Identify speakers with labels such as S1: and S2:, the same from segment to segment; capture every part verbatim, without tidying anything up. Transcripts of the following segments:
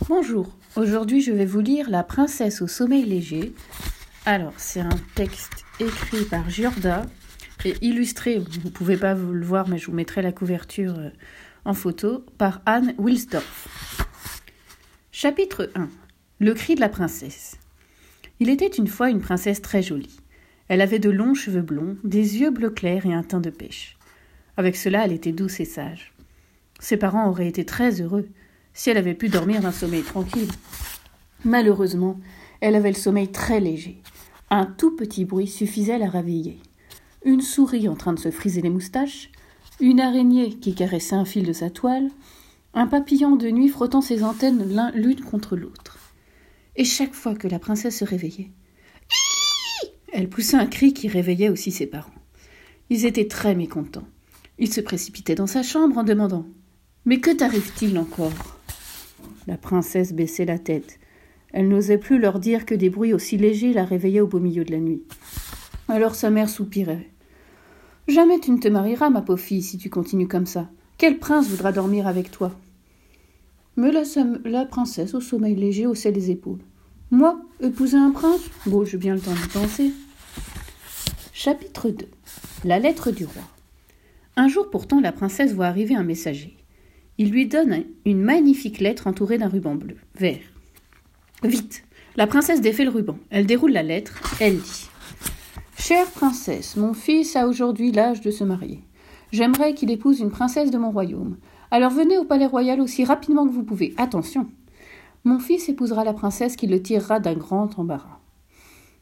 S1: Bonjour, aujourd'hui je vais vous lire La princesse au sommeil léger. Alors, c'est un texte écrit par Giorda et illustré, vous ne pouvez pas vous le voir mais je vous mettrai la couverture en photo, par Anne Wilsdorf. Chapitre un. Le cri de la princesse. Il était une fois une princesse très jolie. Elle avait de longs cheveux blonds, des yeux bleu clair et un teint de pêche. Avec cela, elle était douce et sage. Ses parents auraient été très heureux si elle avait pu dormir d'un sommeil tranquille. Malheureusement, elle avait le sommeil très léger. Un tout petit bruit suffisait à la réveiller. Une souris en train de se friser les moustaches, une araignée qui caressait un fil de sa toile, un papillon de nuit frottant ses antennes l'un l'une contre l'autre. Et chaque fois que la princesse se réveillait, elle poussait un cri qui réveillait aussi ses parents. Ils étaient très mécontents. Ils se précipitaient dans sa chambre en demandant « Mais que t'arrive-t-il encore ?» La princesse baissait la tête. Elle n'osait plus leur dire que des bruits aussi légers la réveillaient au beau milieu de la nuit. Alors sa mère soupirait. « Jamais tu ne te marieras, ma pauvre fille, si tu continues comme ça. Quel prince voudra dormir avec toi ?» Mais la, la princesse, au sommeil léger, haussait les épaules. « Moi, épouser un prince ? Bon, j'ai bien le temps d'y penser. » Chapitre deux. La lettre du roi. Un jour pourtant, la princesse voit arriver un messager. Il lui donne une magnifique lettre entourée d'un ruban bleu, vert. Vite, la princesse défait le ruban. Elle déroule la lettre. Elle dit « Chère princesse, mon fils a aujourd'hui l'âge de se marier. J'aimerais qu'il épouse une princesse de mon royaume. Alors venez au palais royal aussi rapidement que vous pouvez. Attention, mon fils épousera la princesse qui le tirera d'un grand embarras. Comment ?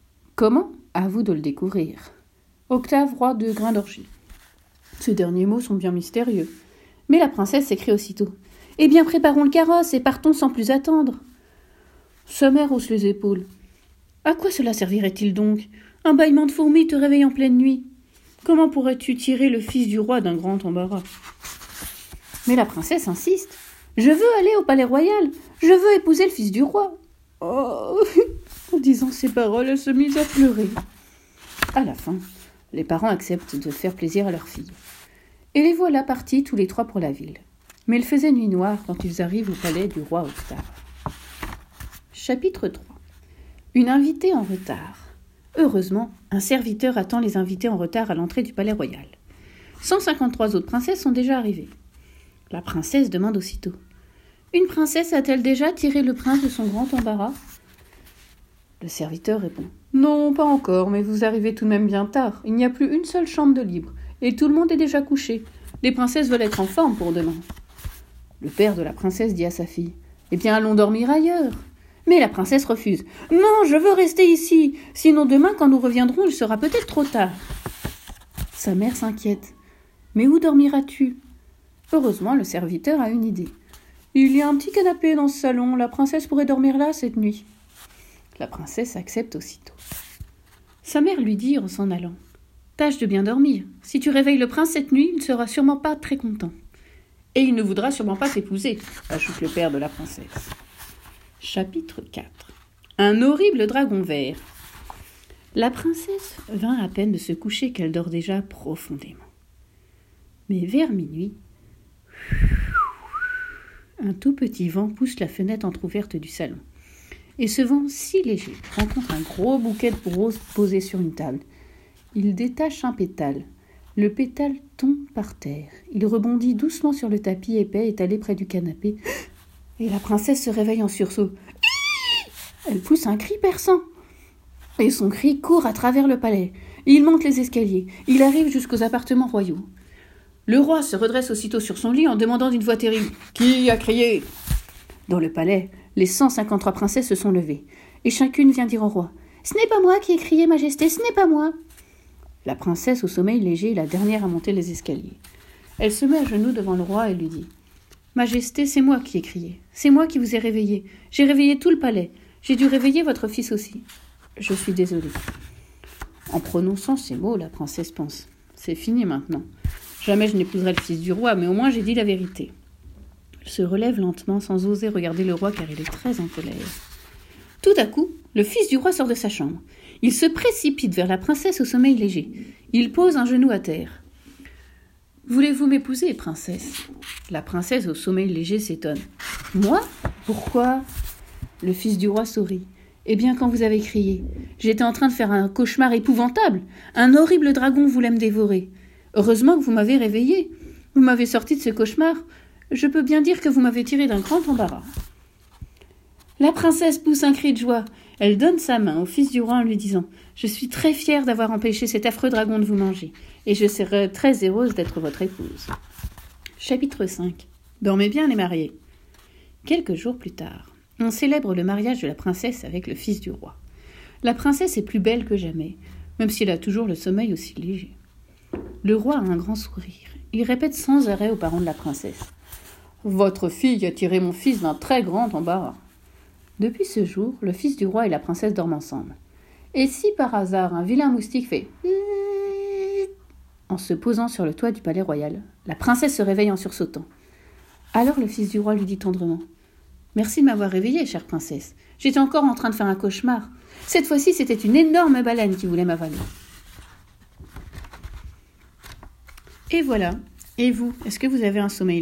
S1: À vous de le découvrir. Octave, roi de Grain-d'Orgie. » Ces derniers mots sont bien mystérieux. Mais la princesse s'écrie aussitôt. « Eh bien, préparons le carrosse et partons sans plus attendre. » Sa mère hausse les épaules. « À quoi cela servirait-il donc ? Un bâillement de fourmis te réveille en pleine nuit. Comment pourrais-tu tirer le fils du roi d'un grand embarras ?» Mais la princesse insiste. « Je veux aller au palais royal. Je veux épouser le fils du roi. » Oh ! En disant ces paroles, elle se mise à pleurer. À la fin, les parents acceptent de faire plaisir à leur fille. Et les voilà partis tous les trois pour la ville. Mais il faisait nuit noire quand ils arrivent au palais du roi Octave. Chapitre trois. Une invitée en retard. Heureusement, un serviteur attend les invités en retard à l'entrée du palais royal. cent cinquante-trois autres princesses sont déjà arrivées. La princesse demande aussitôt « Une princesse a-t-elle déjà tiré le prince de son grand embarras ?» Le serviteur répond « Non, pas encore, mais vous arrivez tout de même bien tard. Il n'y a plus une seule chambre de libre. Et tout le monde est déjà couché. Les princesses veulent être en forme pour demain. » Le père de la princesse dit à sa fille « Eh bien, allons dormir ailleurs. » Mais la princesse refuse. « Non, je veux rester ici. Sinon demain, quand nous reviendrons, il sera peut-être trop tard. » Sa mère s'inquiète. « Mais où dormiras-tu » Heureusement, le serviteur a une idée. « Il y a un petit canapé dans ce salon. La princesse pourrait dormir là cette nuit. » La princesse accepte aussitôt. Sa mère lui dit en s'en allant. Tâche de bien dormir. Si tu réveilles le prince cette nuit, il ne sera sûrement pas très content. Et il ne voudra sûrement pas t'épouser, ajoute le père de la princesse. Chapitre quatre. Un horrible dragon vert. La princesse vint à peine de se coucher qu'elle dort déjà profondément. Mais vers minuit, un tout petit vent pousse la fenêtre entr'ouverte du salon. Et ce vent si léger rencontre un gros bouquet de roses posé sur une table. Il détache un pétale. Le pétale tombe par terre. Il rebondit doucement sur le tapis épais étalé près du canapé. Et la princesse se réveille en sursaut. Elle pousse un cri perçant. Et son cri court à travers le palais. Il monte les escaliers. Il arrive jusqu'aux appartements royaux. Le roi se redresse aussitôt sur son lit en demandant d'une voix terrible « Qui a crié ?» Dans le palais, les cent cinquante-trois princesses se sont levées. Et chacune vient dire au roi « Ce n'est pas moi qui ai crié, Majesté, ce n'est pas moi !» La princesse, au sommeil léger, est la dernière à monter les escaliers. Elle se met à genoux devant le roi et lui dit « Majesté, c'est moi qui ai crié. C'est moi qui vous ai réveillé. J'ai réveillé tout le palais. J'ai dû réveiller votre fils aussi. Je suis désolée. » En prononçant ces mots, la princesse pense « C'est fini maintenant. Jamais je n'épouserai le fils du roi, mais au moins j'ai dit la vérité. » Elle se relève lentement sans oser regarder le roi car il est très en colère. Tout à coup, le fils du roi sort de sa chambre. Il se précipite vers la princesse au sommeil léger. Il pose un genou à terre. Voulez-vous m'épouser, princesse ?» La princesse au sommeil léger s'étonne. « Moi ? Pourquoi ?» Le fils du roi sourit. « Eh bien, quand vous avez crié, j'étais en train de faire un cauchemar épouvantable. Un horrible dragon voulait me dévorer. Heureusement que vous m'avez réveillé. Vous m'avez sorti de ce cauchemar. Je peux bien dire que vous m'avez tiré d'un grand embarras. » La princesse pousse un cri de joie. Elle donne sa main au fils du roi en lui disant « Je suis très fière d'avoir empêché cet affreux dragon de vous manger, et je serai très heureuse d'être votre épouse. » Chapitre cinq. Dormez bien les mariés. Quelques jours plus tard, on célèbre le mariage de la princesse avec le fils du roi. La princesse est plus belle que jamais, même si elle a toujours le sommeil aussi léger. Le roi a un grand sourire. Il répète sans arrêt aux parents de la princesse « Votre fille a tiré mon fils d'un très grand embarras. » Depuis ce jour, le fils du roi et la princesse dorment ensemble. Et si par hasard un vilain moustique fait en se posant sur le toit du palais royal, la princesse se réveille en sursautant. Alors le fils du roi lui dit tendrement « Merci de m'avoir réveillée, chère princesse. J'étais encore en train de faire un cauchemar. Cette fois-ci, c'était une énorme baleine qui voulait m'avaler. » Et voilà. Et vous, est-ce que vous avez un sommeil léger ?